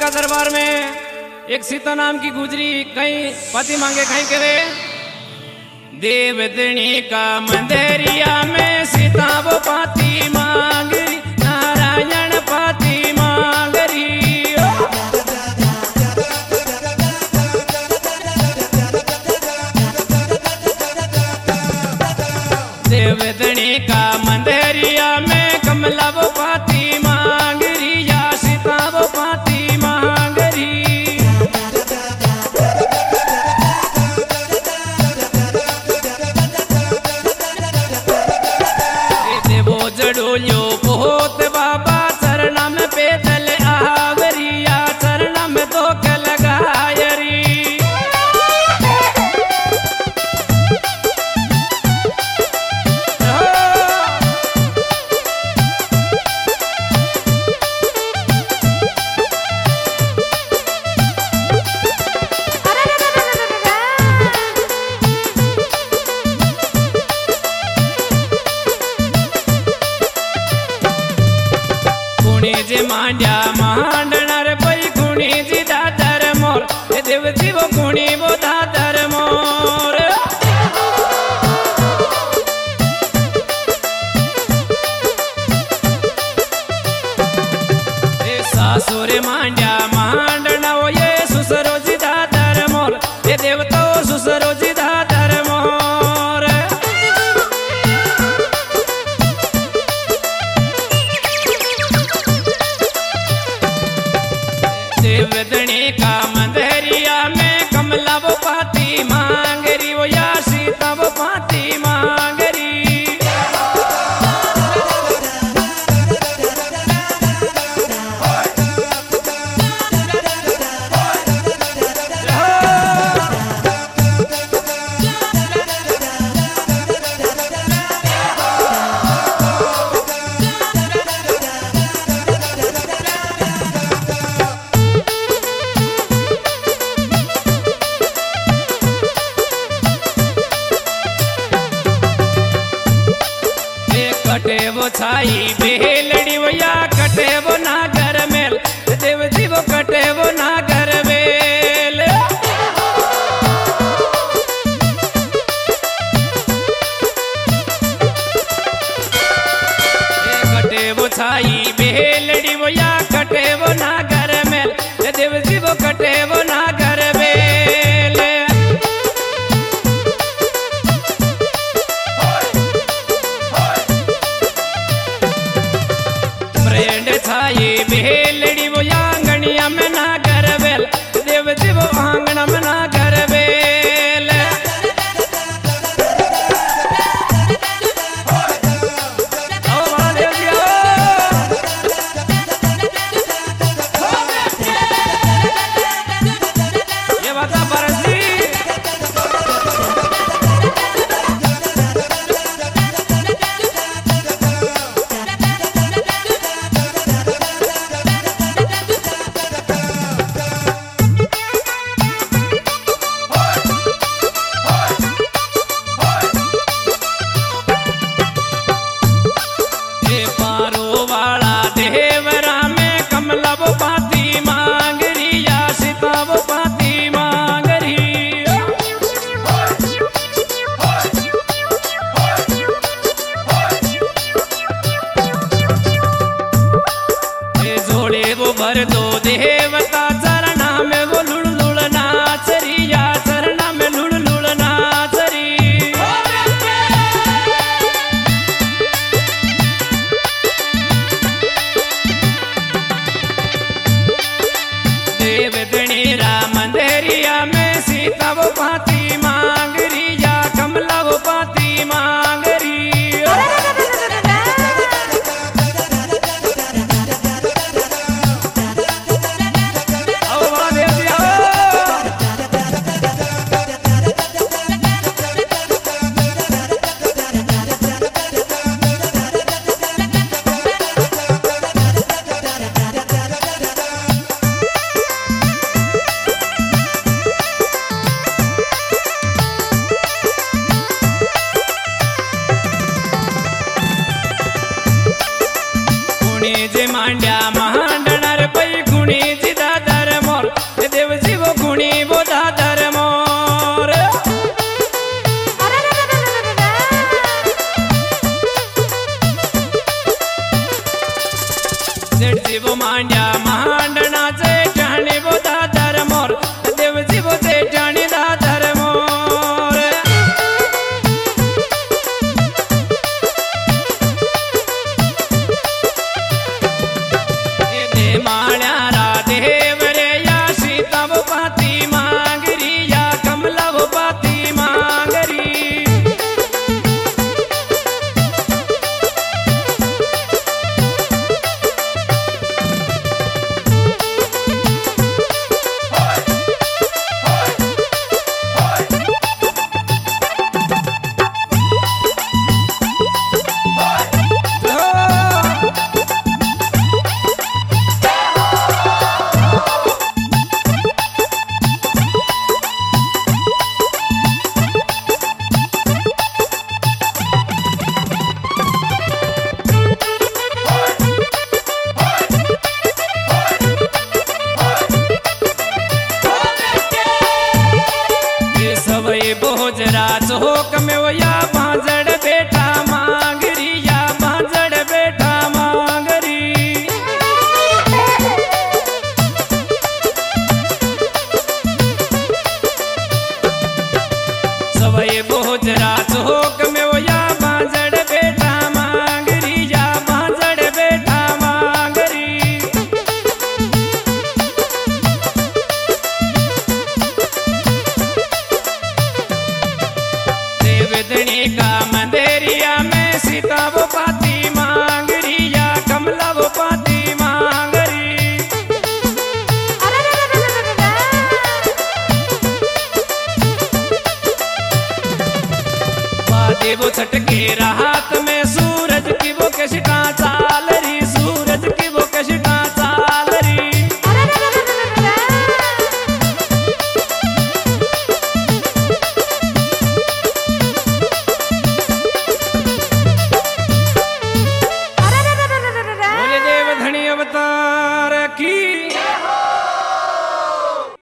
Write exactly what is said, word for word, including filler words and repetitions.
का दरबार में एक सीता नाम की गुजरी कहीं पति मांगे कहीं करे। देवदनी का मंदिरिया में सीता वो पाती मांगरी, नारायण पाती मांगरी। देवदनी का मंदिरिया में कमला वो पाती मांगरी, या सीता वो पाती मांगरी। देवो जड़ोलियो बहुत बाबा चरणा में पैदल आवरी, या चरणा में तो लगायरी। जे मांड्या मांडना रे पई कुणी जी दादर मोर, ए देवती वो कुणी वो दादर मोर। ए सासुरे मांड्या मांडना वो ये सुसरो जी दादर मोर, ए देवता वो सुसरो जी दादर मोर। देवदनी का मंदिरिया में कमला वो पाती मांगरी, वो या सीता वो पाती मांगरी। कटे वो छाई बेलड़ी वो या कटे वो नागर मेल, देवजी वो कटे वो नागर मेल। कटे वो छाई बेलड़ी वो या कटे वो नागर मेल, देवजी वो कटे वो नागर मेल। छाई बेलड़ी वो आंगनिया में ना करबेल, देवजी वो आंगना में ना करबेल। आओ बड़ा देवजी आओ, ये बता परसी भर दो देवता चरणा में वो लुड़ लुड़ नाचरी, या चरणा में लुड़ लुड़ नाचरी। देवदनी रा मंदिरिया में सीता वो पाती मांगरी, या कमला वो पाती मांगरी। जे मांड्या महांडणार पै कुणी जी दादर मांड्या मांडना से जाने वो दादर मोर देव जी वो से जाने दादर मोर दे माण्या रा देव रे या सीता वो पाती मांगरी या कमला वो पाती मांगरी बोझरा चौक में वो या भांजड़ बेटा मांगरी या भांजड़ बेटा मांगरी सवई बोझरा चौक में वो या भांजड़ बेटा मांगरी या भांजड़ बेटा मांगरी देवदनी का मंदेरिया में सीता वो पाती मांगरी या कमला वो पाती मांगरी बादे वो छटके रात में सूरज की वो कैसी टांचा